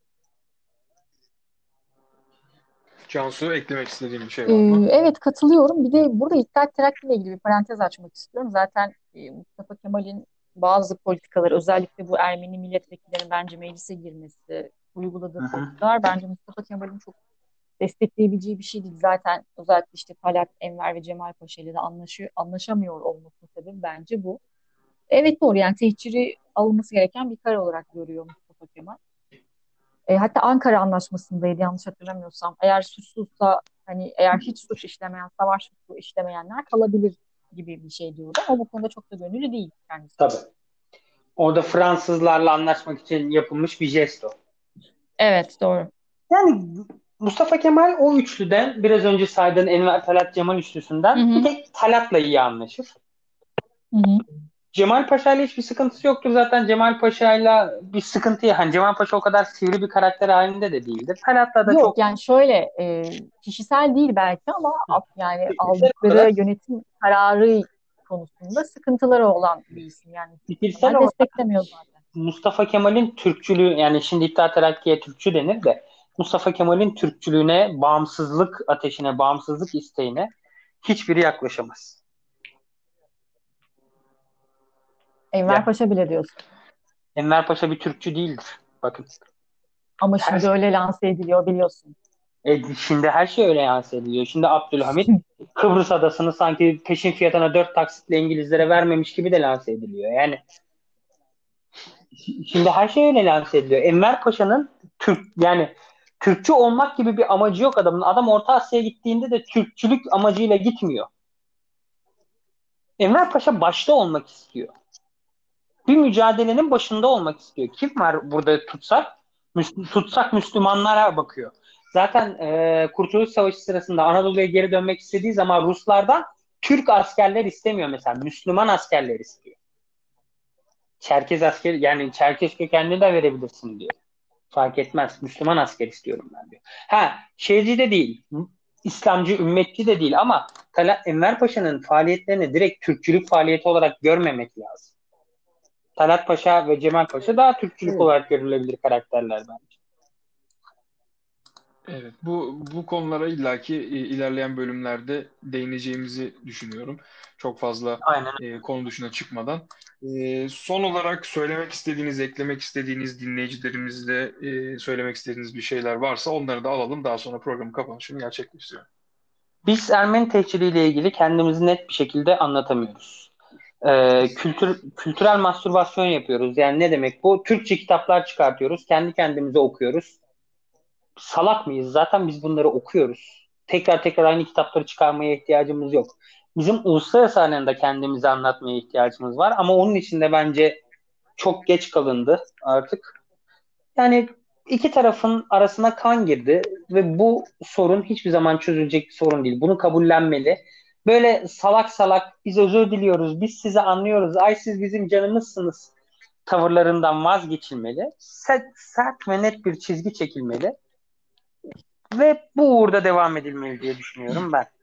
Cansu, eklemek istediğim bir şey var mı? Evet, katılıyorum. Bir de burada İttihat Terakki ile ilgili bir parantez açmak istiyorum. Zaten Mustafa Kemal'in bazı politikaları, özellikle bu Ermeni milletvekillerinin bence meclise girmesi, uyguladığı Hı hı. politikalar bence Mustafa Kemal'in çok destekleyebileceği bir şey değil. Zaten özellikle işte Talat Enver ve Cemal Paşa ile de anlaşamıyor olmasının sebebi bence bu. Evet, doğru, yani tehciri alınması gereken bir karar olarak görüyor Mustafa Kemal. Hatta Ankara Anlaşması'ndaydı yanlış hatırlamıyorsam. Eğer suçsuzsa, hani eğer hiç suç işlemeyen, savaş suçu işlemeyenler kalabilir gibi bir şey diyordu. Ama bu konuda çok da gönüllü değil kendisi. Tabii. Orada Fransızlarla anlaşmak için yapılmış bir jest o. Evet, doğru. Yani Mustafa Kemal o üçlüden, biraz önce saydığın Enver Talat Cemal Hı üçlüsünden bir hı, tek Talat'la iyi anlaşır. hı hı. Cemal Paşa ile hiçbir sıkıntısı yoktur zaten. Cemal Paşa ile bir sıkıntı, hani Cemal Paşa o kadar sivri bir karakter halinde de değildir. Talat'la da Yok, çok yani şöyle, kişisel değil belki ama yani fikirsel aldıkları olarak yönetim kararı konusunda sıkıntıları olan bir isim. Yani fikirsel Kemal olarak desteklemiyor zaten. Mustafa Kemal'in Türkçülüğü, yani şimdi İttihat Terakki'ye Türkçü denir de Mustafa Kemal'in Türkçülüğüne, bağımsızlık ateşine, bağımsızlık isteğine hiçbiri yaklaşamaz. Enver Yani Paşa bile diyorsun. Enver Paşa bir Türkçü değildir. Bakın. Ama Her, şimdi öyle lanse ediliyor biliyorsun. şimdi her şey öyle yansı ediliyor. Şimdi Abdülhamit Kıbrıs adasını sanki peşin fiyatına 4 taksitle İngilizlere vermemiş gibi de lanse ediliyor. Yani şimdi her şey öyle lanse ediliyor. Enver Paşa'nın yani Türkçü olmak gibi bir amacı yok adamın. Adam Orta Asya'ya gittiğinde de Türkçülük amacıyla gitmiyor. Enver Paşa başta olmak istiyor. Bir mücadelenin başında olmak istiyor. Kim var burada tutsak? Tutsak Müslümanlara bakıyor. Zaten Kurtuluş Savaşı sırasında Anadolu'ya geri dönmek istediği zaman Ruslardan Türk askerler istemiyor mesela. Müslüman askerler istiyor. Çerkez asker, yani Çerkez kökenli de verebilirsin diyor. Fark etmez. Müslüman asker istiyorum ben diyor. Ha, şeyci de değil. İslamcı, ümmetçi de değil ama Enver Paşa'nın faaliyetlerini direkt Türkçülük faaliyeti olarak görmemek lazım. Talat Paşa ve Cemal Paşa daha Türkçülük Evet. olarak görülebilir karakterler bence. Evet, bu konulara illaki ilerleyen bölümlerde değineceğimizi düşünüyorum. Çok fazla Aynen. konu dışına çıkmadan. Son olarak söylemek istediğiniz, eklemek istediğiniz, dinleyicilerimizle söylemek istediğiniz bir şeyler varsa onları da alalım. Daha sonra programın kapanışını gerçekleştirelim. Biz Ermeni tehciriyle ilgili kendimizi net bir şekilde anlatamıyoruz. Kültürel mastürbasyon yapıyoruz. Yani ne demek bu? Türkçe kitaplar çıkartıyoruz. Kendi kendimize okuyoruz. Salak mıyız? Zaten biz bunları okuyoruz. Tekrar tekrar aynı kitapları çıkarmaya ihtiyacımız yok. Bizim uluslararası arenada kendimizi anlatmaya ihtiyacımız var. Ama onun için de bence çok geç kalındı artık. Yani iki tarafın arasına kan girdi ve bu sorun hiçbir zaman çözülecek bir sorun değil. Bunu kabullenmeli. Böyle salak salak biz özür diliyoruz, biz sizi anlıyoruz, ay siz bizim canımızsınız tavırlarından vazgeçilmeli. Sert ve net bir çizgi çekilmeli. Ve bu uğurda devam edilmeli diye düşünüyorum ben.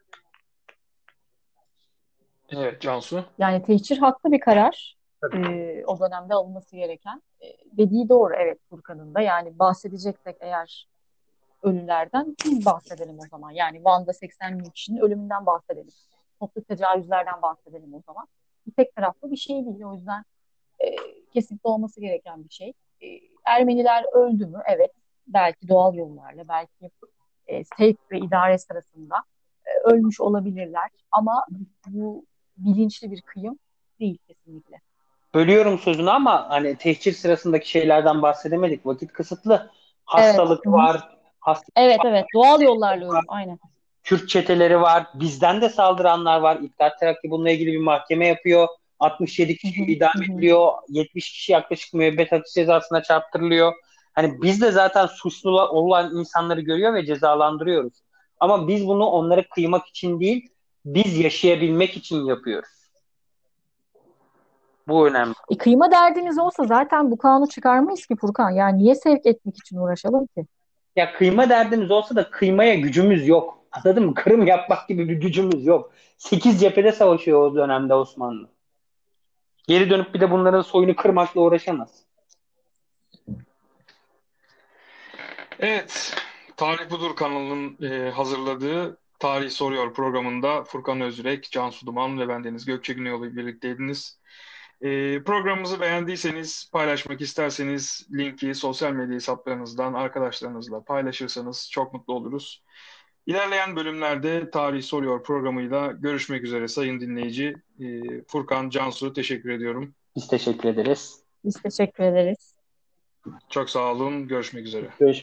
Evet Cansu. Yani tehcir haklı bir karar. Tabii. O dönemde alınması gereken. Dediği doğru, evet, Furkan'ın da. Yani bahsedeceksek eğer ölülerden biz bahsedelim o zaman. Yani Van'da 80 bin kişinin ölümünden bahsedelim. Toplu tecavüzlerden bahsedelim o zaman. Bu tek taraflı bir şey değil. O yüzden e, kesinlikle olması gereken bir şey. Ermeniler öldü mü? Evet. Belki doğal yollarla, belki sevk ve idare sırasında ölmüş olabilirler. Ama bu bilinçli bir kıyım değil kesinlikle. Bölüyorum sözünü ama hani tehcir sırasındaki şeylerden bahsedemedik. Vakit kısıtlı. Evet. Hastalık Hı hı. var. Evet, evet. Doğal yollarla ölüm. Aynen. Kürt çeteleri var. Bizden de saldıranlar var. İttihat Terakki bununla ilgili bir mahkeme yapıyor. 67 Hı kişi hı. idam Hı hı. ediliyor. 70 kişi yaklaşık müebbet hapis cezasına çarptırılıyor. Hani biz de zaten suçlu olan insanları görüyor ve cezalandırıyoruz. Ama biz bunu onlara kıymak için değil, biz yaşayabilmek için yapıyoruz. Bu önemli. Kıyma derdimiz olsa zaten bu kanunu çıkarmayız ki Furkan. Yani niye sevk etmek için uğraşalım ki? Ya kıyma derdimiz olsa da kıymaya gücümüz yok. Anladın mı? Kırım yapmak gibi bir gücümüz yok. 8 cephede savaşıyor o dönemde Osmanlı. Geri dönüp bir de bunların soyunu kırmakla uğraşamaz. Evet, Tarih Budur kanalının hazırladığı Tarih Soruyor programında Furkan Özürek, Cansu Duman ve ben Deniz Gökçegünoğlu ile birlikteydiniz. Programımızı beğendiyseniz, paylaşmak isterseniz linki sosyal medya hesaplarınızdan arkadaşlarınızla paylaşırsanız çok mutlu oluruz. İlerleyen bölümlerde Tarih Soruyor programıyla görüşmek üzere sayın dinleyici. Furkan, Cansu teşekkür ediyorum. Biz teşekkür ederiz. Biz teşekkür ederiz. Çok sağ olun, görüşmek üzere. Görüşmek